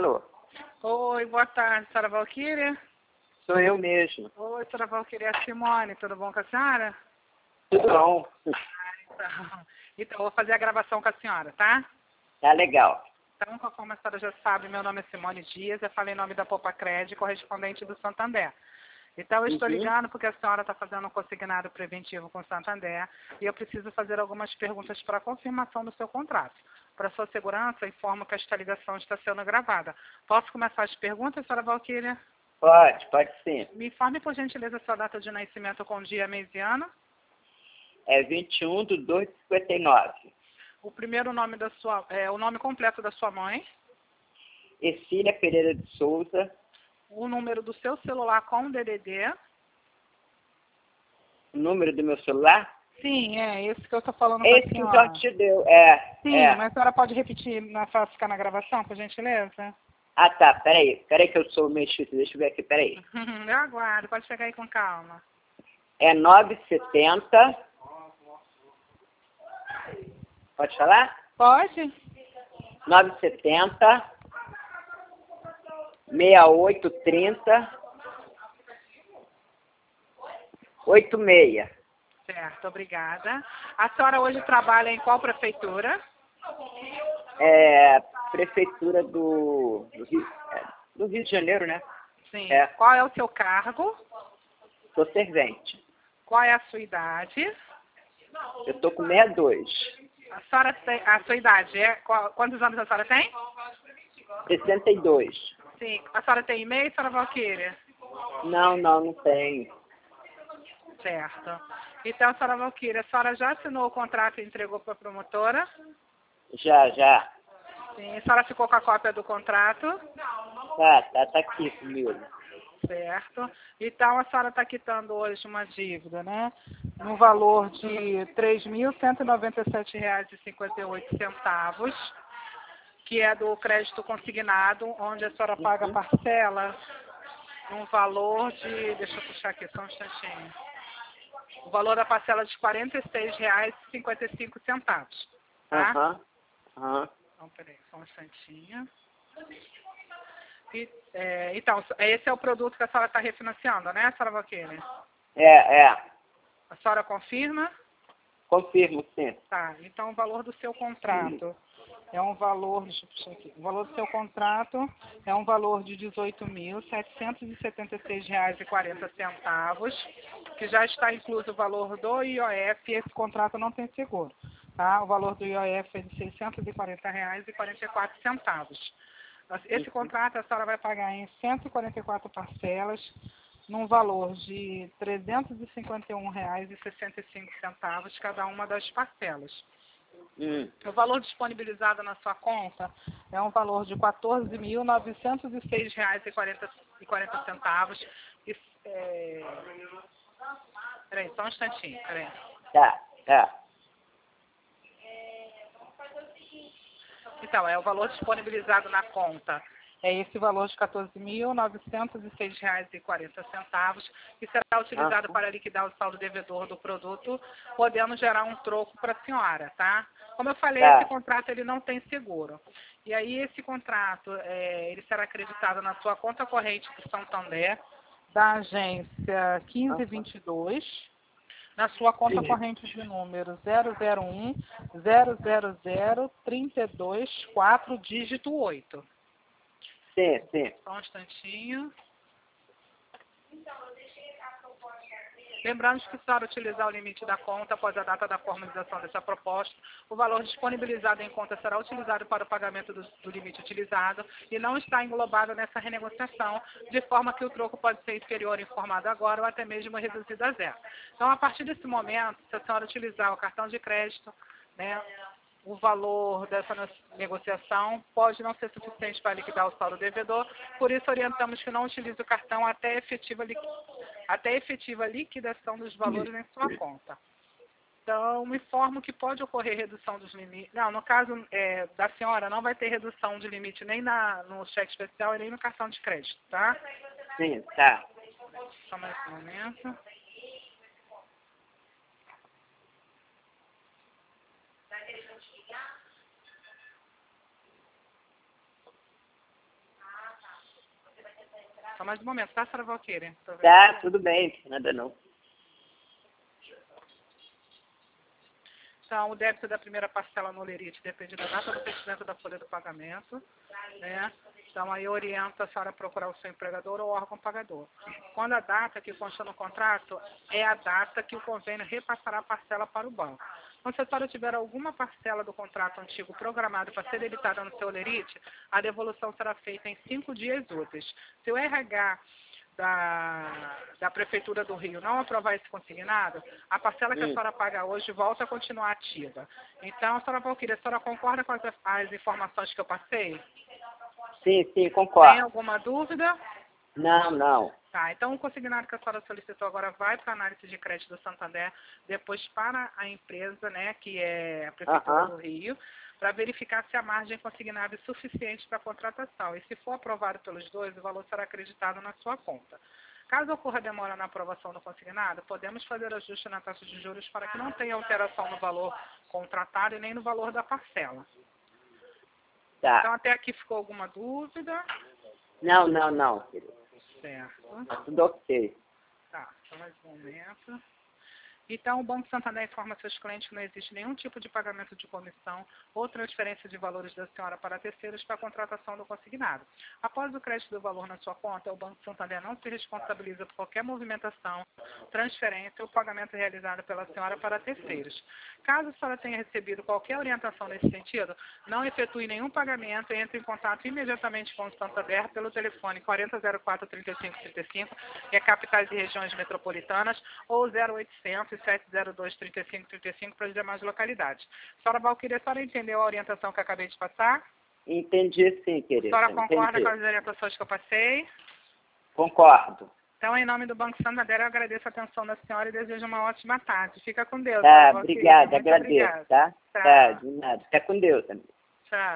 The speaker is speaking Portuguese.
Alô? Oi, boa tarde, senhora Valquíria. Sou eu mesmo. Oi, senhora Valquíria, é a Simone, tudo bom com a senhora? Tudo bom? Então, vou fazer a gravação com a senhora, tá? Tá legal. Então, conforme a senhora já sabe, meu nome é Simone Dias, eu falei em nome da Poupa Cred, correspondente do Santander. Então, eu estou ligando porque a senhora está fazendo um consignado preventivo com o Santander e eu preciso fazer algumas perguntas para confirmação do seu contrato. Para sua segurança, informo que esta ligação está sendo gravada. Posso começar as perguntas, senhora Valquíria? Pode sim. Me informe, por gentileza, sua data de nascimento com dia, mês e ano. É 21/2/59. O primeiro nome da sua, o nome completo da sua mãe. Ercília Pereira de Souza. O número do seu celular com o DDD. O número do meu celular? Sim, é esse que eu estou falando com a Esse que senhora. já te deu. É. Sim, mas a senhora pode repetir para ficar na gravação, por gentileza? Ah, tá. Peraí que eu sou meio difícil. Deixa eu ver aqui. Peraí. Eu aguardo, pode chegar aí com calma. É 970. Pode falar? Pode? 970 6830 86. Certo, obrigada. A senhora hoje trabalha em qual prefeitura? Prefeitura do Rio de Janeiro, né? Sim. É. Qual é o seu cargo? Sou servente. Qual é a sua idade? Eu tô com 62. A senhora tem, a sua idade é, quantos anos a senhora tem? 62. Sim. A senhora tem e-mail, senhora Valquíria? Não tenho. Certo. Então, senhora Valquíria, a senhora já assinou o contrato e entregou para a promotora? Já. Sim. A senhora ficou com a cópia do contrato? Tá aqui comigo. Certo. Então, a senhora está quitando hoje uma dívida, né? No valor de R$ 3.197,58, que é do crédito consignado, onde a senhora paga a parcela num valor de... Deixa eu puxar aqui, só um instantinho. O valor da parcela de R$ 46,55. Tá? Aham. Então, peraí, só um instantinho. Então, esse é o produto que a senhora está refinanciando, né, senhora Valquíria? É. A senhora confirma? Confirmo, sim. Tá, então o valor do seu contrato é um valor, deixa eu puxar aqui, o valor do seu contrato é um valor de R$ 18.776,40, que já está incluso o valor do IOF, e esse contrato não tem seguro, tá? O valor do IOF é de R$ 640,44. Esse contrato a senhora vai pagar em 144 parcelas, num valor de R$ 351,65 cada uma das parcelas. O valor disponibilizado na sua conta é um valor de R$ 14.906,40. Peraí, só um instantinho, peraí. Tá. Então, o valor disponibilizado na conta é esse valor de R$ 14.906,40, que será utilizado para liquidar o saldo devedor do produto, podendo gerar um troco para a senhora, tá? Como eu falei, esse contrato ele não tem seguro. E aí esse contrato ele será acreditado na sua conta corrente do Santander, da agência 1522, na sua conta corrente de número 001-000-324, dígito 8. Sim. Só um instantinho. Lembrando que, se a senhora utilizar o limite da conta após a data da formalização dessa proposta, o valor disponibilizado em conta será utilizado para o pagamento do limite utilizado e não está englobado nessa renegociação, de forma que o troco pode ser inferior informado agora ou até mesmo reduzido a zero. Então, a partir desse momento, se a senhora utilizar o cartão de crédito, né, o valor dessa negociação pode não ser suficiente para liquidar o saldo devedor, por isso orientamos que não utilize o cartão até efetiva liquidação dos valores em sua conta. Então, me informo que pode ocorrer redução dos limites. Não, no caso da senhora, não vai ter redução de limite nem no cheque especial e nem no cartão de crédito, tá? Sim, tá. Só mais um momento. Só mais um momento, tá, senhora Valquíria? Tá, tudo bem, nada não. Então, o débito da primeira parcela no Olerite depende da data do vencimento da folha do pagamento, né? Então, aí orienta a senhora a procurar o seu empregador ou órgão pagador. Quando a data que consta no contrato é a data que o convênio repassará a parcela para o banco. Então, se a senhora tiver alguma parcela do contrato antigo programada para ser debitada no seu Olerite, a devolução será feita em 5 dias úteis. Se o RH da Prefeitura do Rio não aprovar esse consignado, a parcela que a senhora paga hoje volta a continuar ativa. Então, senhora Valquíria, a senhora concorda com as informações que eu passei? Sim, concordo. Tem alguma dúvida? Não. Tá, então o consignado que a senhora solicitou agora vai para a análise de crédito do Santander, depois para a empresa, né, que é a Prefeitura do Rio, para verificar se a margem consignada é suficiente para a contratação. E se for aprovado pelos dois, o valor será acreditado na sua conta. Caso ocorra demora na aprovação do consignado, podemos fazer ajuste na taxa de juros para que não tenha alteração no valor contratado e nem no valor da parcela. Tá. Então, até aqui ficou alguma dúvida? Não, querido. Certo. Tá tudo ok. Tá, só mais um momento. Então, o Banco Santander informa seus clientes que não existe nenhum tipo de pagamento de comissão ou transferência de valores da senhora para terceiros para a contratação do consignado. Após o crédito do valor na sua conta, o Banco Santander não se responsabiliza por qualquer movimentação, transferência ou pagamento realizado pela senhora para terceiros. Caso a senhora tenha recebido qualquer orientação nesse sentido, não efetue nenhum pagamento e entre em contato imediatamente com o Santander pelo telefone 4004-3535, que é capitais e regiões metropolitanas, ou 0800 702-3535 para as demais localidades. Senhora Valquíria, a senhora entendeu a orientação que eu acabei de passar? Entendi sim, querida. A senhora concorda com as orientações que eu passei? Concordo. Então, em nome do Banco Santander, eu agradeço a atenção da senhora e desejo uma ótima tarde. Fica com Deus. Tá, Valquíria. obrigada, Muito agradeço, obrigada. tá? Tá, de nada. Fica com Deus, amigo.